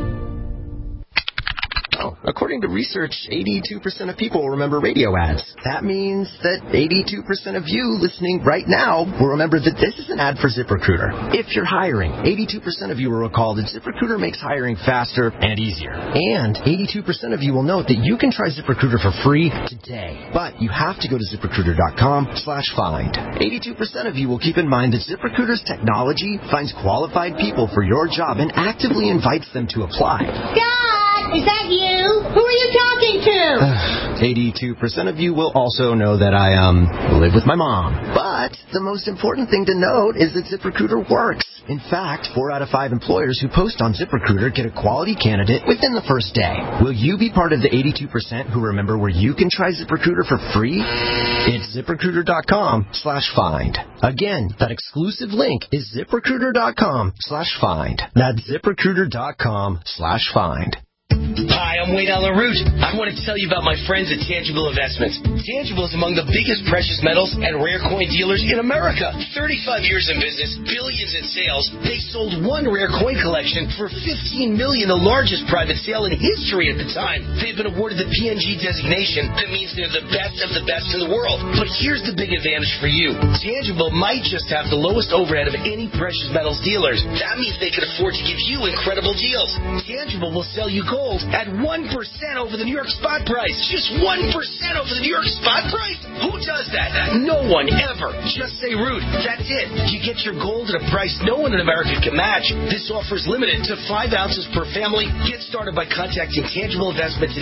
According to research, 82% of people remember radio ads. That means that 82% of you listening right now will remember that this is an ad for ZipRecruiter. If you're hiring, 82% of you will recall that ZipRecruiter makes hiring faster and easier. And 82% of you will note that you can try ZipRecruiter for free today. But you have to go to ZipRecruiter.com/find. 82% of you will keep in mind that ZipRecruiter's technology finds qualified people for your job and actively invites them to apply. Is that you? Who are you talking to? 82% of you will also know that I live with my mom. But the most important thing to note is that ZipRecruiter works. In fact, 4 out of 5 employers who post on ZipRecruiter get a quality candidate within the first day. Will you be part of the 82% who remember where you can try ZipRecruiter for free? It's ZipRecruiter.com/find. Again, that exclusive link is ZipRecruiter.com/find. That's ZipRecruiter.com/find. Hi, I'm Wayne Allen Root. I want to tell you about my friends at Tangible Investments. Tangible is among the biggest precious metals and rare coin dealers in America. 35 years in business, billions in sales. They sold one rare coin collection for $15 million, the largest private sale in history at the time. They've been awarded the PNG designation. That means they're the best of the best in the world. But here's the big advantage for you. Tangible might just have the lowest overhead of any precious metals dealers. That means they can afford to give you incredible deals. Tangible will sell you gold at 1% over the New York spot price. Just 1% over the New York spot price? Who does that? No one ever. Just say Root. That's it. You get your gold at a price no one in America can match. This offer is limited to 5 ounces per family. Get started by contacting Tangible Investments at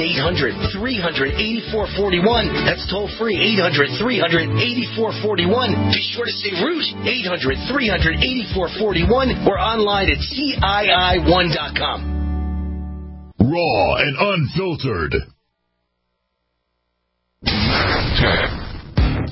800-300-8441. That's toll free. 800-300-8441. Be sure to say Root. 800-300-8441 or online at CII1.com. Raw and unfiltered.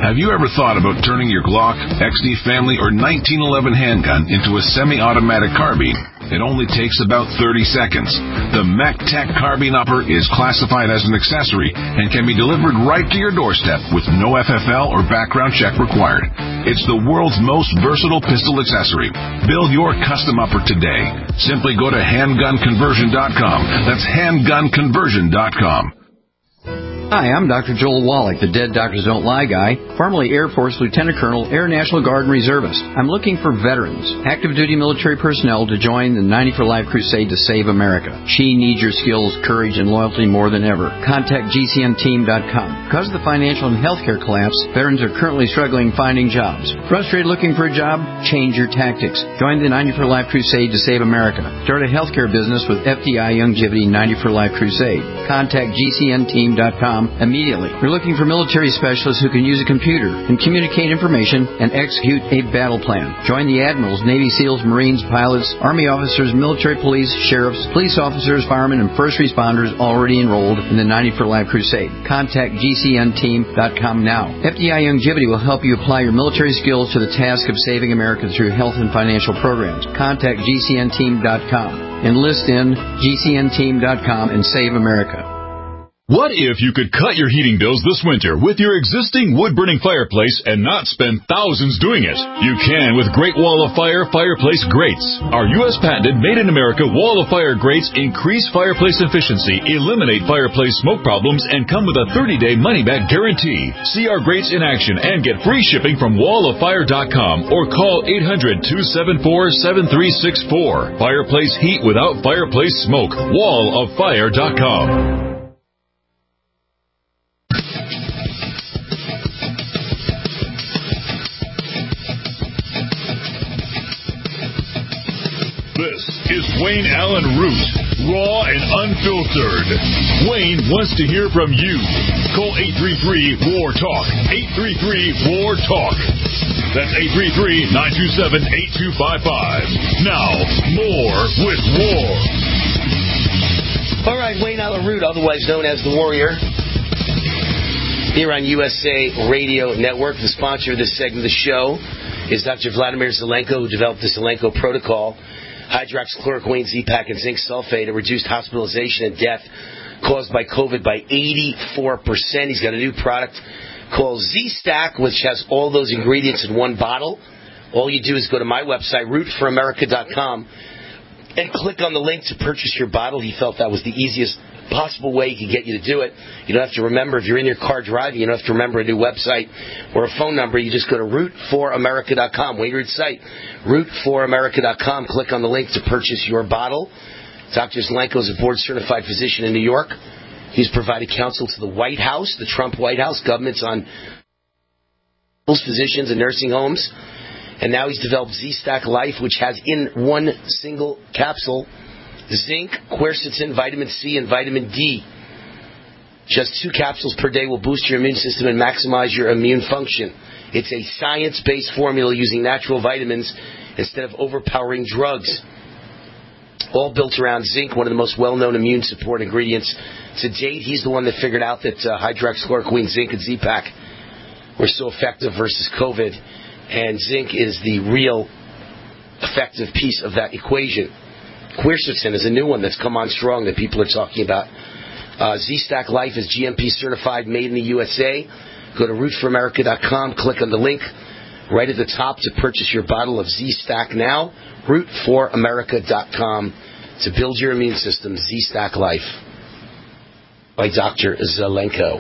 Have you ever thought about turning your Glock, XD Family, or 1911 handgun into a semi-automatic carbine? It only takes about 30 seconds. The MacTac Carbine Upper is classified as an accessory and can be delivered right to your doorstep with no FFL or background check required. It's the world's most versatile pistol accessory. Build your custom upper today. Simply go to handgunconversion.com. That's handgunconversion.com. Hi, I'm Dr. Joel Wallach, the Dead Doctors Don't Lie guy, formerly Air Force Lieutenant Colonel, Air National Guard and Reservist. I'm looking for veterans, active duty military personnel to join the 90 for Life crusade to save America. She needs your skills, courage, and loyalty more than ever. Contact GCNteam.com. Because of the financial and healthcare collapse, veterans are currently struggling finding jobs. Frustrated looking for a job? Change your tactics. Join the 90 for Life crusade to save America. Start a healthcare business with FDI Youngevity 90 for Life crusade. Contact GCNteam.com immediately. We're looking for military specialists who can use a computer and communicate information and execute a battle plan. Join the admirals, Navy SEALs, Marines, pilots, Army officers, military police, sheriffs, police officers, firemen, and first responders already enrolled in the 90 for Life crusade. Contact GCNteam.com now. FDI Youngevity will help you apply your military skills to the task of saving America through health and financial programs. Contact GCNteam.com. Enlist in GCNteam.com and save America. What if you could cut your heating bills this winter with your existing wood-burning fireplace and not spend thousands doing it? You can with Great Wall of Fire fireplace grates. Our U.S. patented made-in-America Wall of Fire grates increase fireplace efficiency, eliminate fireplace smoke problems, and come with a 30-day money-back guarantee. See our grates in action and get free shipping from walloffire.com or call 800-274-7364. Fireplace heat without fireplace smoke. walloffire.com. This is Wayne Allen Root, raw and unfiltered. Wayne wants to hear from you. Call 833-WAR-TALK. 833-WAR-TALK. That's 833-927-8255. Now, more with War. All right, Wayne Allen Root, otherwise known as The Warrior, here on USA Radio Network. The sponsor of this segment of the show is Dr. Vladimir Zelenko, who developed the Zelenko Protocol. Hydroxychloroquine, Z-Pak, and zinc sulfate have reduced hospitalization and death caused by COVID by 84%. He's got a new product called Z-Stack, which has all those ingredients in one bottle. All you do is go to my website, rootforamerica.com, and click on the link to purchase your bottle. He felt that was the easiest possible way he could get you to do it. You don't have to remember, if you're in your car driving, you don't have to remember a new website or a phone number. You just go to rootforamerica.com, Wayne site, rootforamerica.com, click on the link to purchase your bottle. Dr. Zelenko is a board-certified physician in New York. He's provided counsel to the White House, the Trump White House, governments on physicians and nursing homes. And now he's developed Z-Stack Life, which has in one single capsule zinc, quercetin, vitamin C, and vitamin D. Just 2 capsules per day will boost your immune system and maximize your immune function. It's a science-based formula using natural vitamins instead of overpowering drugs. All built around zinc, one of the most well-known immune support ingredients. To date, he's the one that figured out that hydroxychloroquine, zinc, and Z-Pak were so effective versus COVID. And zinc is the real effective piece of that equation. Quercetin is a new one that's come on strong that people are talking about. Z-Stack Life is GMP certified, made in the USA. Go to rootforamerica.com, click on the link right at the top to purchase your bottle of Z-Stack now. rootforamerica.com to build your immune system. Z-Stack Life by Dr. Zelenko.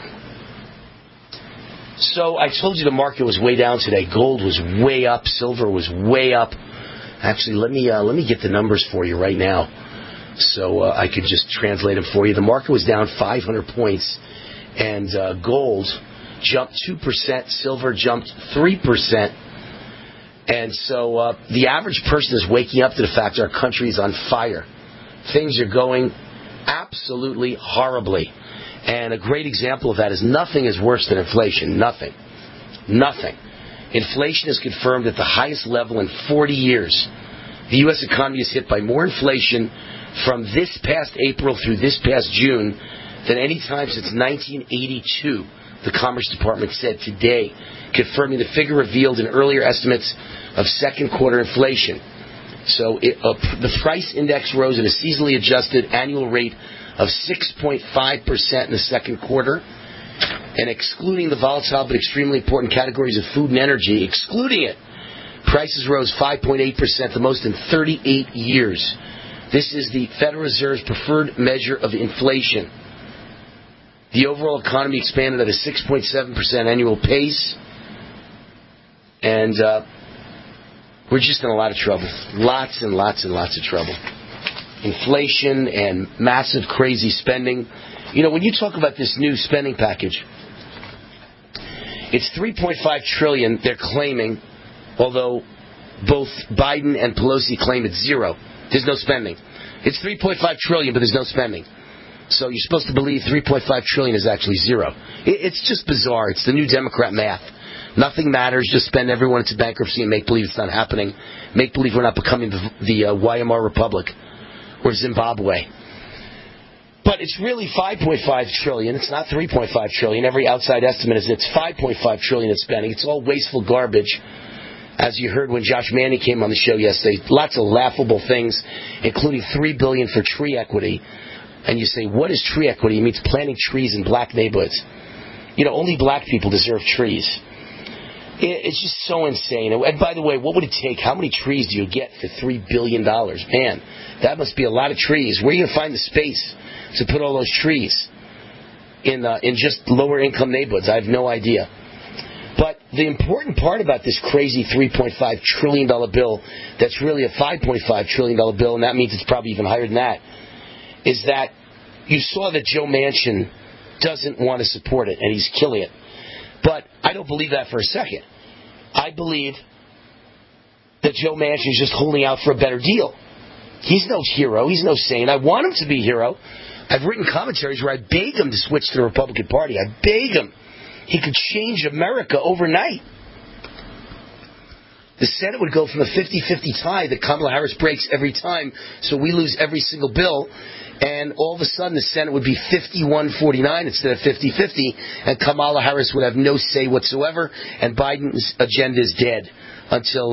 So I told you the market was way down today. Gold was way up. Silver was way up. Actually, let me get the numbers for you right now, so I could just translate them for you. The market was down 500 points, and gold jumped 2%. Silver jumped 3%. And so the average person is waking up to the fact that our country is on fire. Things are going absolutely horribly. And a great example of that is nothing is worse than inflation. Nothing. Inflation is confirmed at the highest level in 40 years. The U.S. economy is hit by more inflation from this past April through this past June than any time since 1982. the Commerce Department said today, confirming the figure revealed in earlier estimates of second quarter inflation. So the price index rose at a seasonally adjusted annual rate of 6.5% in the second quarter. And excluding the volatile but extremely important categories of food and energy, excluding it, prices rose 5.8%, the most in 38 years. This is the Federal Reserve's preferred measure of inflation. The overall economy expanded at a 6.7% annual pace. And we're just in a lot of trouble. Lots and lots and lots of trouble. Inflation and massive, crazy spending. You know, when you talk about this new spending package, it's $3.5 trillion they're claiming, although both Biden and Pelosi claim it's zero. There's no spending. It's $3.5 trillion, but there's no spending. So you're supposed to believe $3.5 trillion is actually zero. It's just bizarre. It's the new Democrat math. Nothing matters. Just spend everyone into bankruptcy and make believe it's not happening. Make believe we're not becoming the Weimar Republic or Zimbabwe. But it's really $5.5 trillion. It's not $3.5 trillion. Every outside estimate is it's $5.5 trillion in spending. It's all wasteful garbage. As you heard when Josh Manning came on the show yesterday, lots of laughable things, including $3 billion for tree equity. And you say, what is tree equity? It means planting trees in black neighborhoods. You know, only black people deserve trees. It's just so insane. And by the way, what would it take? How many trees do you get for $3 billion? Man, that must be a lot of trees. Where are you going to find the space to put all those trees in just lower income neighborhoods? I have no idea. But the important part about this crazy $3.5 trillion bill, that's really a $5.5 trillion bill, and that means it's probably even higher than that, is that you saw that Joe Manchin doesn't want to support it, and he's killing it. But I don't believe that for a second. I believe that Joe Manchin is just holding out for a better deal. He's no hero. He's no saint. I want him to be a hero. I've written commentaries where I beg him to switch to the Republican Party. I beg him. He could change America overnight. The Senate would go from a 50-50 tie that Kamala Harris breaks every time, so we lose every single bill, and all of a sudden the Senate would be 51-49 instead of 50-50, and Kamala Harris would have no say whatsoever, and Biden's agenda is dead until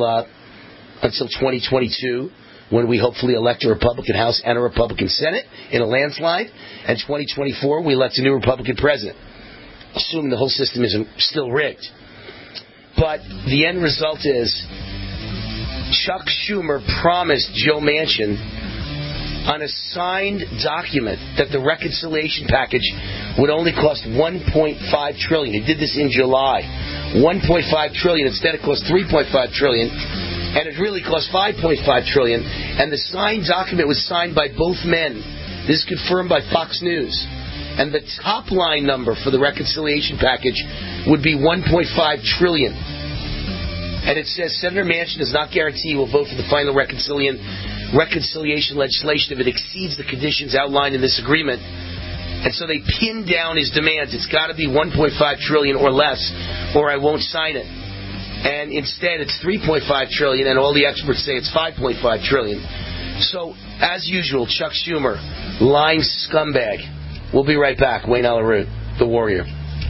2022, when we hopefully elect a Republican House and a Republican Senate in a landslide, and 2024 we elect a new Republican president, assuming the whole system is still rigged. But the end result is Chuck Schumer promised Joe Manchin on a signed document that the reconciliation package would only cost $1.5 trillion. He did this in July. $1.5 trillion. Instead, it cost $3.5 trillion. And it really cost $5.5 trillion. And the signed document was signed by both men. This is confirmed by Fox News. And the top line number for the reconciliation package would be $1.5 trillion. And it says Senator Manchin does not guarantee he will vote for the final reconciliation legislation if it exceeds the conditions outlined in this agreement. And so they pin down his demands. It's got to be $1.5 trillion or less, or I won't sign it. And instead, it's $3.5 trillion, and all the experts say it's $5.5 trillion. So, as usual, Chuck Schumer, lying scumbag. We'll be right back. Wayne Allyn Root, the Warrior.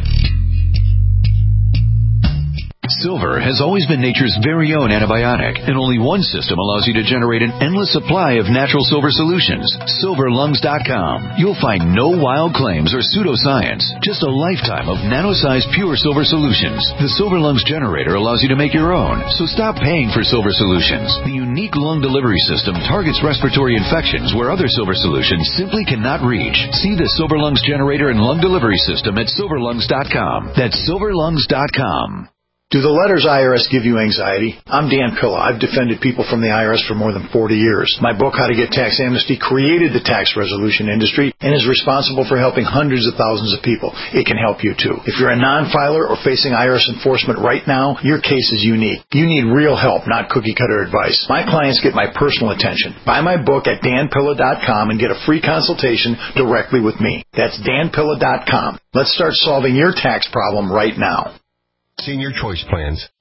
Silver has always been nature's very own antibiotic, and only one system allows you to generate an endless supply of natural silver solutions. SilverLungs.com. You'll find no wild claims or pseudoscience, just a lifetime of nano-sized pure silver solutions. The Silver Lungs generator allows you to make your own, so stop paying for silver solutions. The unique lung delivery system targets respiratory infections where other silver solutions simply cannot reach. See the Silver Lungs generator and lung delivery system at SilverLungs.com. That's SilverLungs.com. Do the letters IRS give you anxiety? I'm Dan Pilla. I've defended people from the IRS for more than 40 years. My book, How to Get Tax Amnesty, created the tax resolution industry and is responsible for helping hundreds of thousands of people. It can help you, too. If you're a non-filer or facing IRS enforcement right now, your case is unique. You need real help, not cookie-cutter advice. My clients get my personal attention. Buy my book at danpilla.com and get a free consultation directly with me. That's danpilla.com. Let's start solving your tax problem right now. Senior Choice Plans.